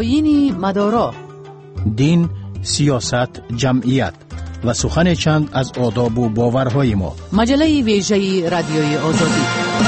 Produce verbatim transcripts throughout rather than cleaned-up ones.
آیین مدارا، دین، سیاست، جمعیت و سخن چند از آداب و باورهای ما. مجله ویژه رادیوی آزادی.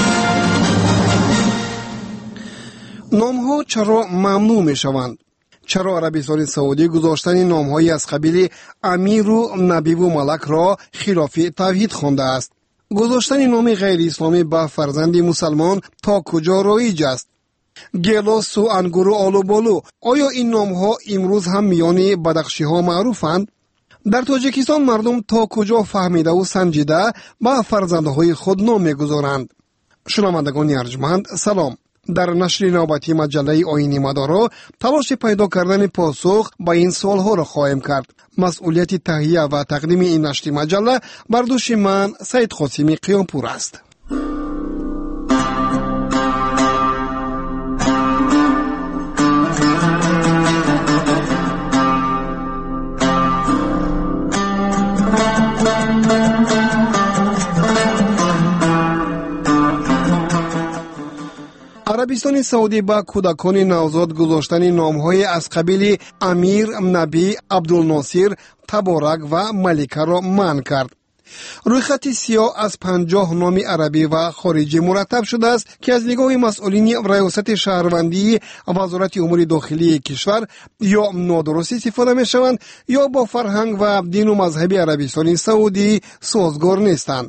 نام‌ها چرا ممنوع می‌شوند؟ چرا عربستان سعودی گذاشتن نام‌هایی از قبیل امیر و نبی و ملک را خلاف توحید خوانده است؟ گذاشتن نام غیر اسلامی به فرزند مسلمان تا کجا رایج است؟ گلاس و انگور و آلو بالو، آیا این نام‌ها امروز هم میان بدخشی‌ها معروفند؟ در تاجیکستان مردم تا کجا فهمیده و سنجیده به فرزندهای خود نام می‌گذارند؟ شنوندگان ارجمند سلام. در نشر نوبتی مجله آیین مدارا تلاش پیدا کردن پاسخ به این سوالها را خواهیم کرد. مسئولیت تهیه و تقدیم این نشر مجله بر دوش من سید قاسمی قیامپور است. عربستان سعودی با کودکان نوزاد گذاشتن نام‌های از قبیل امیر، نبی، عبدالناصر، تبارک و ملکه را منع کرد. رویخط سیاه از پنجاه نام عربی و خارجی مرتب شده است که از نگاه مسئولین ریاست شهروندی وزارت امور داخلی کشور یا نادرست استفاده می‌شوند یا با فرهنگ و دین و مذهب عربستان سعودی سازگار نیستند.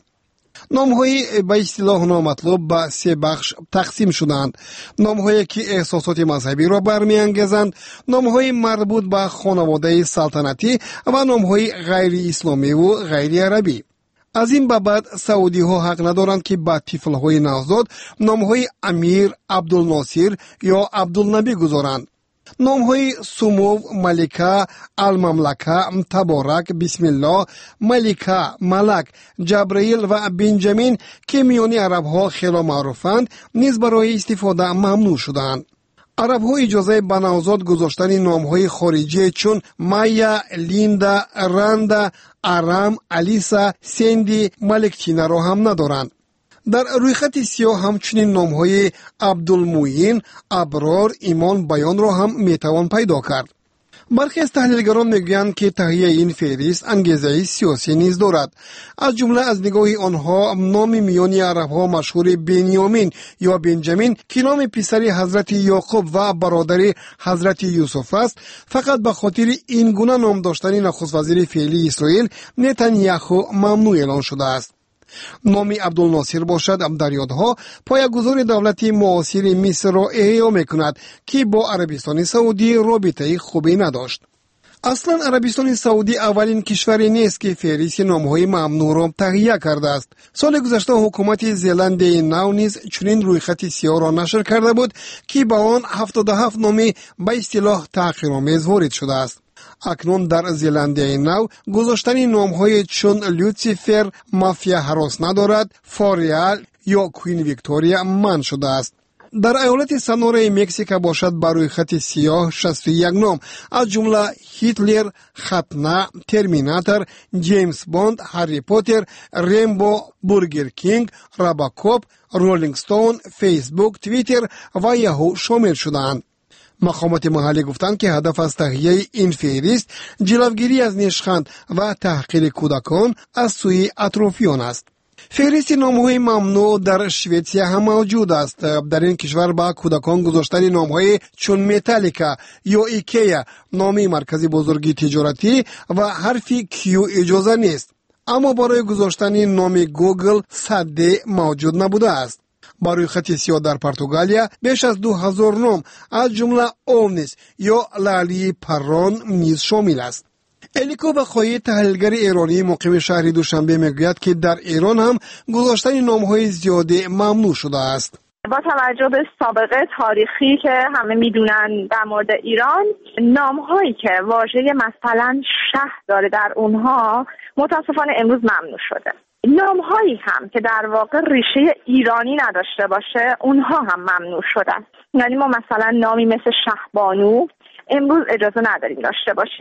نام‌های به اصطلاح نامطلوب به سه بخش تقسیم شدند: نام‌هایی که احساسات مذهبی را برمی‌انگیزند، نام‌های مربوط به خانواده سلطنتی و نام‌های غیر اسلامی و غیر عربی. از این به بعد سعودی ها حق ندارند که به طفل‌های نوزاد نام‌های امیر، عبدالناصر یا عبدالنبی گذارند. نام‌های سمو، ملکه، المملکه، تبارک، بسم الله، ملکه، ملک، جبرائیل و بنجامین که میان عرب‌ها خیلی معروفند نیز برای استفاده ممنوع شدند. عرب‌ها اجازه به نوزاد گذاشتن نام‌های خارجی چون مایا، لیندا، رندا، ارام، الیسا، سندی، ملکچینا را هم ندارند. در رویخط سیاه همچنین نام‌های عبدالموین، ابرار، ایمان بیان را هم میتوان پیدا کرد. برخی از تحلیلگران میگویند که تهیه این فهرست انگیزه سیاسی نیز دارد. از جمله از نگاه آنها نام میانی عرب‌ها مشهور بنیامین یا بنجامین که نام پسر حضرت یعقوب و برادر حضرت یوسف است، فقط به خاطر این گونه نام داشتن نخست وزیر فعلی اسرائیل نتانیاهو ممنوع اعلان شده است. نام عبدالناصر باشد در یادها پایه‌گذار دولت معاصر مصر را احیا میکند که با عربستان سعودی رابطه خوبی نداشت. اصلا عربستان سعودی اولین کشوری نیست که فهرست نام‌های ممنوع را تهیه کرده است. سال گذشته حکومت زلند نو نیز چنین رویخط سیاه را نشر کرده بود که با آن هفتاد و هفت نام به اصطلاح تحقیرآمیز وارد شده است. اکنون در زلندیای نو گذاشتن نام‌های چون لوسیفر، مافیا هراس ندارد، فاریال یا کوین ویکتوریا منع شده است. در ایالت سنورای مکزیک باشد بر روی خط سیاه شصت و یک نام از جمله هیتلر، ختنه، ترمیناتور، جیمز باند، هری پاتر، ریمبو، برگر کینگ، راباکوپ، رولینگ ستون، فیسبوک، توییتر و یاهو شامل شدند. مقامات محلی گفتند که هدف از تهیه این فهرست جلوگیری از نشخند و تحقیر کودکان از سوی اطرافیان است. فهرست نام‌های ممنوع در شویتسیا هم موجود است. در این کشور با کودکان گذاشتن نام‌های چون متالیکا یا ایکیا، نام مرکز بزرگی تجارتی و حرف کیو اجازه نیست، اما برای گذاشتن نام گوگل صده موجود نبوده است. برای خط سیاه در پرتغالیا بیش از دو هزار نام از جمله اومنیس یا لالی پران نیز شامل است. الیکو بخوایی تحلیلگر ایرانی مقیم شهر دوشنبه میگوید که در ایران هم گذاشتن نام‌های زیاده ممنوع شده است. با توجه به سابقه تاریخی که همه میدونن در مورد ایران، نام‌هایی که واژه مثلا شهر داره در اونها متاسفانه امروز ممنوع شده. نام‌هایی هم که در واقع ریشه ایرانی نداشته باشه اونها هم ممنوع شدن. یعنی ما مثلا نامی مثل شهبانو امروز اجازه نداریم داشته باشیم.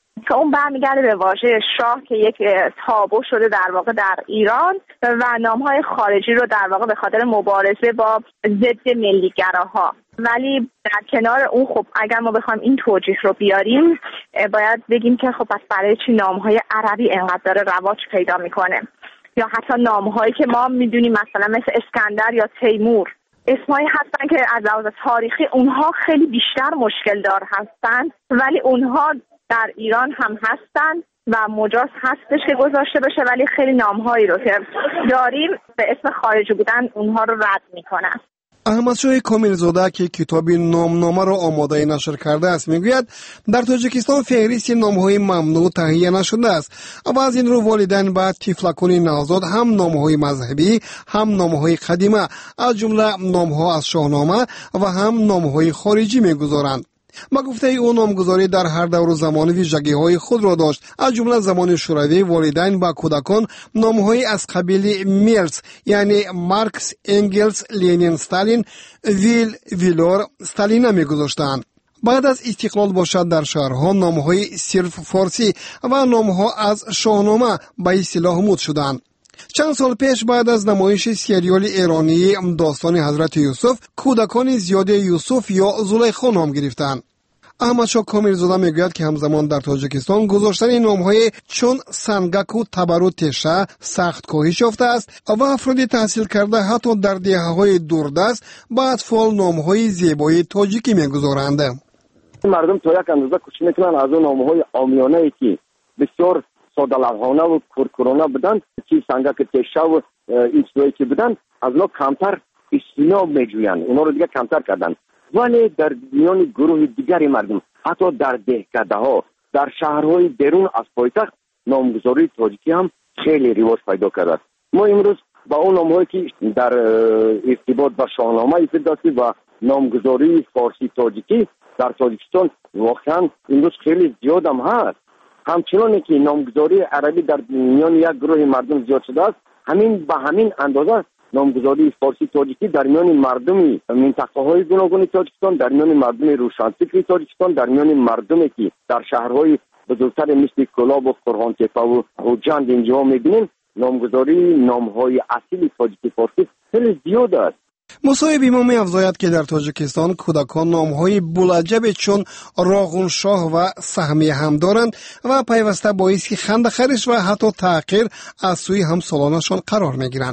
که اون برمیگرده به واژه شاه که یک تابو شده در واقع در ایران و نامهای خارجی رو در واقع به خاطر مبارزه با ضد ملیگراها. ولی در کنار اون خب اگر ما بخوایم این توجیه رو بیاریم باید بگیم که خب پس برای چی نامهای عربی انقدر داره رواج پیدا میکنه، یا حتی نامهایی که ما میدونیم مثلا مثل اسکندر یا تیمور اسمایی هستن که از لحاظ تاریخی اونها خیلی بیشتر مشکل دار هستن، ولی اونها در ایران هم هستن و مجاز هستش که گذاشته بشه، ولی خیلی نامهایی رو که داریم به اسم خارجی بودن اونها رو رد میکنن. احمدشاه کاملزاده که کتاب نامنامه را آماده نشر کرده است میگوید در تاجیکستان فهرست نامهای ممنوع تهیه نشده است و از این رو والدین به طفلکان نوزاد هم نامهای مذهبی هم نامهای قدیمه از جمله نامها از شاهنامه و هم نامهای خارجی میگذارند. با گفته او نامگذاری در هر دور و زمان ویژگی‌های خود را داشت. از جمله زمان شوروی والدین با کودکان نام‌های از قبیل میلز یعنی مارکس، انگلز، لنین، استالین، ویل، ویلور، استالین می‌گذاشتند. بعد از استقلال باشد در شهرها نام‌های صرف فارسی و نام‌ها از شاهنامه به اصطلاح مد شدند. چند سال پیش بعد از نمایش سریال ایرانی داستان حضرت یوسف کودکان زیاد یوسف یا زلیخا نام گرفتند. احمدشاه کاملزاده میگوید که همزمان در تاجیکستان گذاشتن نامهای چون سنگک و تبر و تشه سخت کاهش یافته است و افراد تحصیل کرده حتی در دهه‌های دوردست با اطفال نامهای زیبای تاجیکی میگذارند. مردم تا یک اندازه کوشش میکنن از اون نامهای عامیانه ای که بسیار ساده لوحانه و کورکورانه بدن، چی سنگک تشه و این چیزایی که بدن از اونها کمتر استثناء میجوین، اونا رو دیگه کمتر کردن. ولی در میان گروه دیگری مردم حتی در دهکده ها در شهرهای بیرون از پایتخت نامگذاری تاجیکی هم خیلی رواج پیدا کرده است. ما امروز با اون نامهایی که در ارتباط با شاهنامه استفاده داشتیم و نامگذاری فارسی تاجیکی در تاجیکستان واقعا امروز خیلی زیاد هم هست. همچنان که نامگذاری عربی در میان یک گروه مردم زیاد شده است، همین به همین اندازه نامگذاری فارسی تاجیکی در میان مردم منطقه‌های گوناگون تاجیکستان، در میان مردم روشنفکر تاجیکستان، در میان مردمی که در شهرهای بزرگتر مثل کلاب و قرغان‌تپه و خوجند اینجا می‌بینیم، نامگذاری نام‌های اصیل تاجیکی فارسی خیلی زیاد است. مصاحب ما می‌افزاید که در تاجیکستان کودکان نام‌های بولجب چون راغون شاه و سهمیه هم دارند و پیوسته باعث خنده‌خرش و حتی تحقیر از سوی همسالانشان قرار می‌گیرند.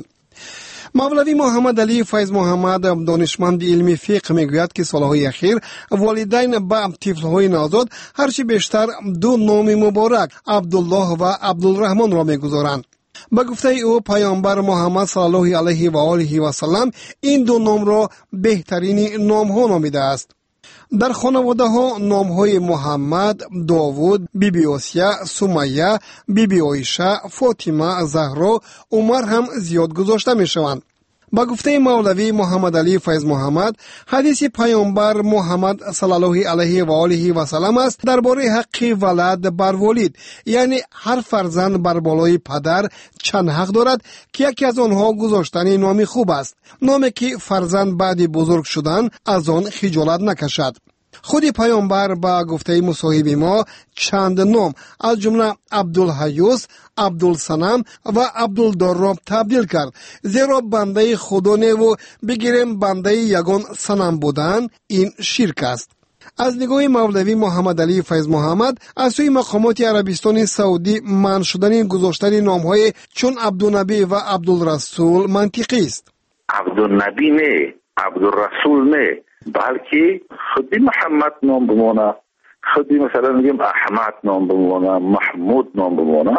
مولوی محمد علی فیض محمد دانشمند علمی فقه میگوید که سالهای اخیر والدین به طفلهای نوزاد هرچی بیشتر دو نام مبارک عبدالله و عبدالرحمن را میگذارند. با گفته او پیامبر محمد صلی الله علیه و آله و سلم این دو نام را بهترین نام ها نامیده است. در خانواده ها نام های محمد، داوود، بی بی آسیه، سمیه، بی بی عایشه، فاطمه، زهرا، عمر هم زیاد گذاشته می شوند. با گفته مولوی محمد علی فیض محمد حدیث پیامبر محمد صلی الله علیه و آله و سلم است درباره حق ولد بر والد، یعنی هر فرزند بر بالای پدر چند حق دارد که یکی از آنها گذاشتن نامی خوب است، نامی که فرزند بعد بزرگ شدن از آن خجالت نکشد. خود پیامبر با گفته مصاحب ما چند نام از جمله عبدالحیوس، عبدالصنم و عبدالدراب تبدیل کرد، زیرا بنده خدا نه و بگیریم بنده یگان صنم بودن این شرک است. از نگاه مولوی محمد علی فیض محمد از سوی مقامات عربستان سعودی منع شدن گذاشتن نامهای چون عبدالنبی و عبدالرسول منطقی است. عبدالنبی نه، عبدالرسول نه، بلکه خودی محمد نام بمانه، خودی مثلا میگیم احمد نام بمانه، محمود نام بمانه.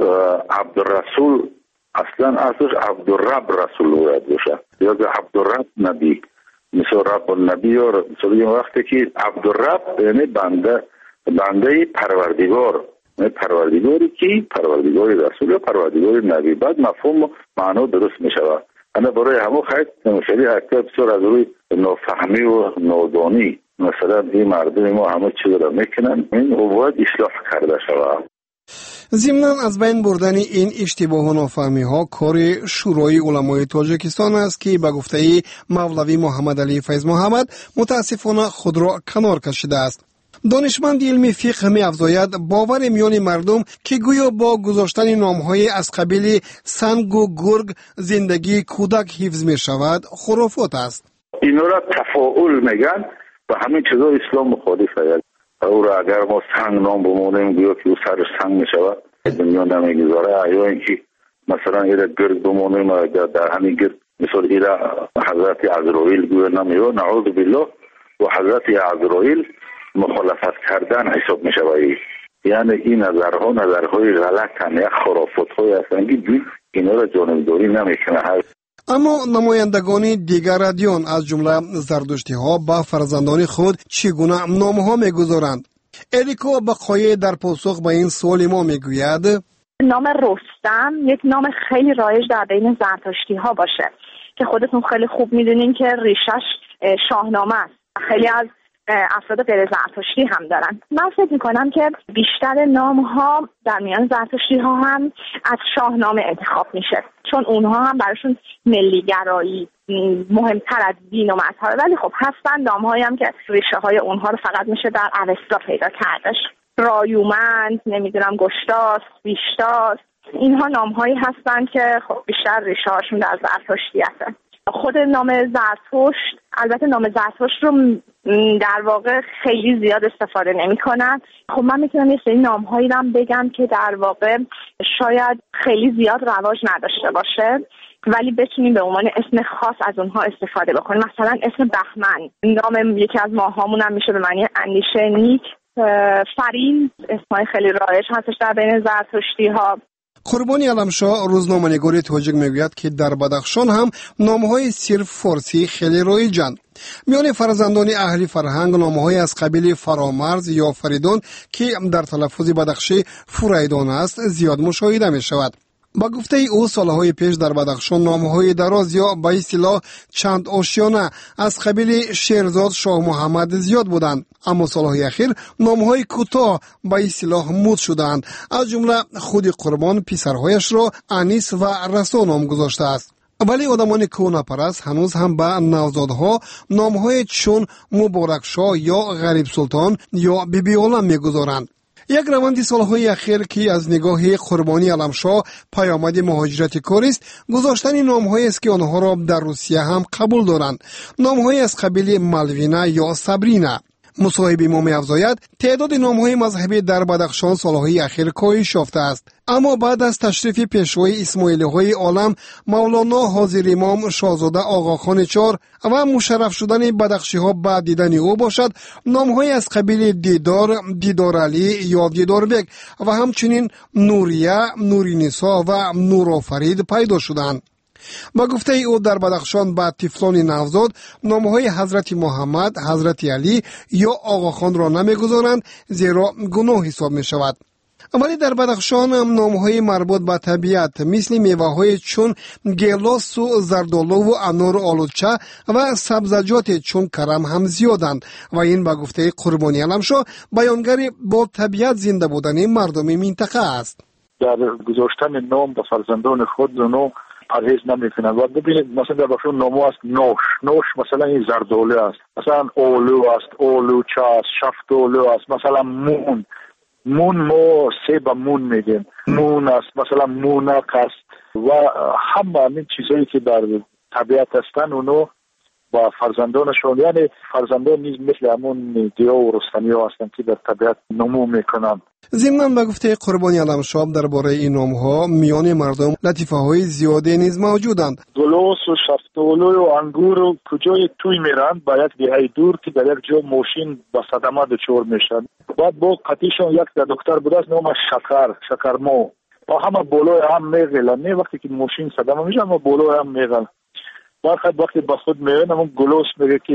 عبدالرسول اصلا اصلش عبدالرب رسول باید باشه یا عبدالرب نبی، مثل رب النبی یا مثل وقتی که عبدالرب یعنی بنده بنده پروردگار، یعنی پروردگاری که پروردگاری رسول یا پروردگاری نبی، بعد مفهوم و معنا درست می شود. انا برای همه خیلی نمشدی اکتر بسیار از روی نافهمی و نادانی مثلا این مردم ما همه چیز را میکنن، این باید اصلاح کرده شود. ضمناً از بین بردن این اشتباه و نافهمی ها کار شورای علمای تاجیکستان است که به گفته مولوی محمد علی فیض محمد متاسفانه خود را کنار کشیده است. دانشمند علمی فقه می افزاید باور میان مردم که گویا با گذاشتن نامهای از قبیل سنگ و گرگ زندگی کودک حفظ می شود خرافات است. اینا را تفاعل میگن و همین چیزا اسلام مخالفه. او را اگر ما سنگ نام بمونیم گویا که او سرش سنگ می شود دنیا نمیگذاره، یا اینکه مثلا ایره گرگ بمونیم اگر در همین گرگ مثل ایره حضرت عزرائیل گویا نمیو نعوذ بالله و حضرت عزرائیل مخالفت کردن حساب می شود. یعنی این نظرها نظرهای غلط هم یک خرافات های هستند که اینا را جانبداری نمیکنه. اما نمایندگان دیگر ادیان از جمله زردشتی ها با فرزندان خود چگونه نامها میگذارند؟ اریکو بقایی در پاسخ به این سوال ما میگوید نام رستم یک نام خیلی رایج در بین زرتشتی ها باشه که خودتون خیلی خوب میدونین که ریشش شاهنامه است. خیلی از افراد غیر زرتشتی هم دارن. من فکر میکنم که بیشتر نام ها در میان زرتشتی ها هم از شاهنامه انتخاب میشه، چون اونها هم براشون ملیگرایی مهمتر از دین و مذهب، ولی خب هستن نام هایی هم که ریشه های اونها رو فقط میشه در اوستا پیدا کردش. رایومند، نمیدونم گشتاس، بیشتاس، اینها نام هایی هستن که خب بیشتر ریشه هاشون در زرتشتی هستن. خود نام زرتشت، البته نام زرتشت رو در واقع خیلی زیاد استفاده نمی کنن. خب من میتونم یه سری نام هایی رو بگم که در واقع شاید خیلی زیاد رواج نداشته باشه ولی بتونیم به عنوان اسم خاص از اونها استفاده بکنیم. مثلا اسم بهمن، نام یکی از ماهامون هم میشه به معنی اندیشه نیک. فرین اسمای خیلی رایج هستش در بین زرتشتی ها. قربانی علمشاه روزنامه‌نگار تاجیک میگوید که در بدخشان هم نامهای صرف فارسی خیلی رایجند. میان فرزندان اهل فرهنگ نامهای از قبیل فرامرز یا فریدون که در تلفظ بدخشی فریدون است زیاد مشاهده می شود. با گفته او سالهای پیش در بدخشان نامهای دراز یا به اصطلاح چند آشیانه از قبیل شیرزاد شاه محمد زیاد بودند، اما سالهای اخیر نامهای کوتاه به اصطلاح مد شدند. از جمله خود قربان پسرهایش را انیس و رسا نام گذاشته است. ولی آدمان کهنه پرست هنوز هم به نوزادها نامهای چون مبارک شاه یا غریب سلطان یا بیبی عالم میگذارند. یک روند سالهای اخیر که از نگاه قربانی علمشاه پیامد مهاجرت کار است، گذاشتن نام‌هایی است که آنها را در روسیه هم قبول دارند. نام‌هایی از قبیل مالوینا یا صبرینا. مصاحبه ما می‌افزاید تعداد نام‌های مذهبی در بدخشان سالهای اخیر کاهش یافته است، اما بعد از تشریف پیشوای اسماعیلی‌های عالم مولانا حاضر امام شاهزاده آقاخان چهار و مشرف شدن بدخشی‌ها بعد دیدن او باشد، نام‌های از قبیل دیدار، دیدار علی یا دیدار بک و همچنین نوریه، نورینسا و نورآفرید پیدا شدند. با گفته او در بدخشان بعد طفلان نوزاد نامهای حضرت محمد، حضرت علی یا آقاخان را نمیگذارند زیرا گناه حساب می شود. ولی در بدخشان نامهای مربوط به طبیعت مثل میوه‌های چون گیلاس و زردآلو و انار آلوچه و سبزیجات چون کرم هم زیادند و این به گفته قربانی علمشاه بیانگر با طبیعت زنده بودن مردم منطقه است. در گذاشتن نام به فرزندان خود نام پرهیز نمیکنن و ببینید مثلا در بخشون نامو است نوش نوش مثلا این زردالو است، مثلا اولو است، اولوچه است، شفتالو است، مثلا مون مون ما سیب مون میگیم، مون است، مثلا مونک است و همه این چیزایی که در طبیعت هستن اونو با فرزندانشون، یعنی فرزندان نیز مثل همون گیا و رستمی ها هستن که در طبیعت نمو میکنن. ضمن به گفته قربانی علمشاه درباره این نام‌ها میان مردم لطیفه های زیاده نیز موجودند. گلوس و شفتالو و انگور و کجای توی میرن با یک دهه دور که در یک جا ماشین با صدمه دچار میشن. بعد با قطیشون یک در دکتر بود است نام شکر شکرمو با همه بالای هم میغلن، نه وقتی که ماشین صدمه میشه اما بالای هم میغلن. برخد وقتی با خود میرن همون گلوس میگه که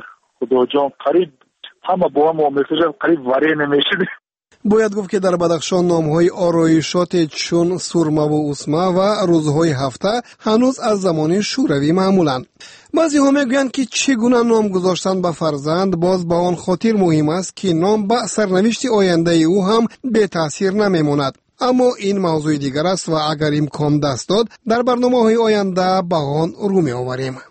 خدا جان قریب همه با هم میفرشن قریب وری نمیشه. باید گفت که در بدخشان نام‌های آرایشات چون سرمه و اسمه و روزهای هفته هنوز از زمان شوروی معمولند. بعضی ها میگویند که چگونه نام گذاشتن به فرزند باز با آن خاطر مهم است که نام به سرنوشت آینده او هم به تاثیر نمیماند. اما این موضوع دیگر است و اگر امکان دست داد در برنامه‌های آینده به آن رو می‌آوریم.